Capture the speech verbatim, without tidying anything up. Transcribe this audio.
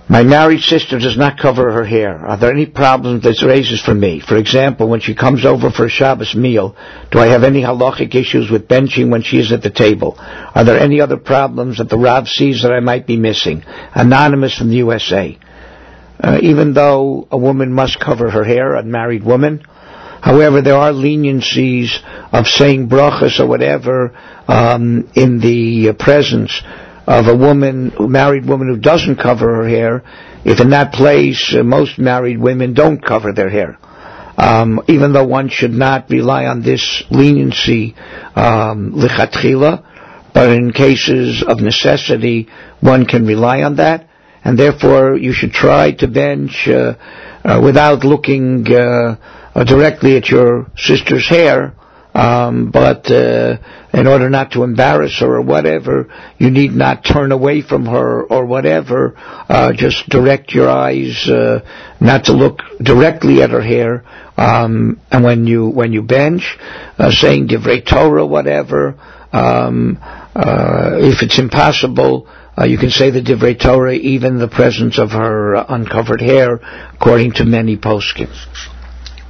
My married sister does not cover her hair. Are there any problems this raises for me? For example, when she comes over for a Shabbos meal, do I have any halachic issues with benching when she is at the table? Are there any other problems that the Rav sees that I might be missing? Anonymous from the U S A. Uh, even though a woman must cover her hair, a married woman, however, there are leniencies of saying brachas or whatever um, in the uh, presence of a woman, a married woman who doesn't cover her hair, if in that place uh, most married women don't cover their hair. Um, even though one should not rely on this leniency um, lichatchila, but in cases of necessity, one can rely on that, and therefore you should try to bench uh, uh, without looking uh, uh, directly at your sister's hair. Um, but uh, in order not to embarrass her or whatever, you need not turn away from her or whatever. Uh, just direct your eyes uh, not to look directly at her hair. Um, and when you when you bench, uh, saying divrei Torah, whatever. Um, uh, if it's impossible, uh, you can say the divrei Torah even in the presence of her uh, uncovered hair, according to many poskim.